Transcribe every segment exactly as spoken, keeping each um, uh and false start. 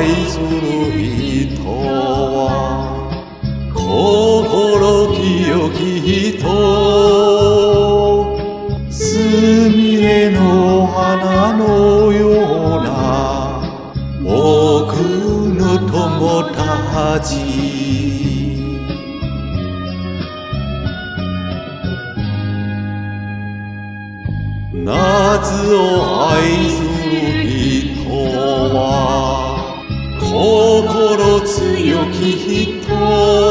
する人は心清き人、すみれの花のような僕の友達。夏を愛する人は心強き人、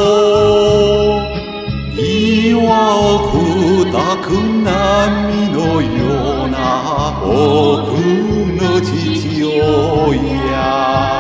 岩を砕く波のような僕の父親。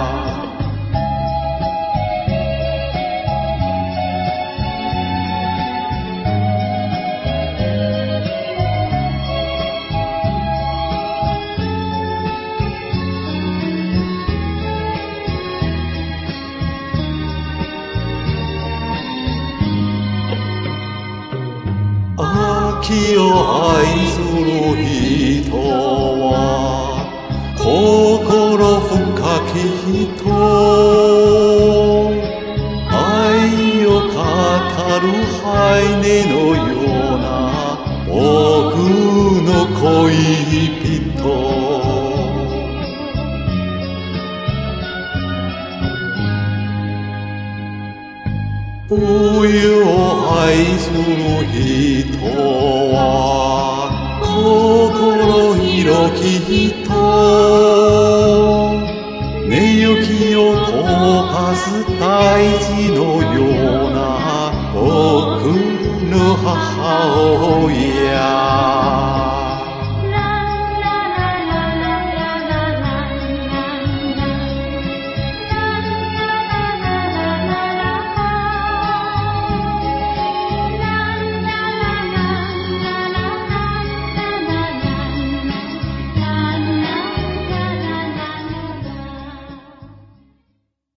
秋を愛する人は心深き人、愛を語るハイネのような僕の恋人。冬を愛する人は心広き人、寝雪を溶かす大地のような僕の母親。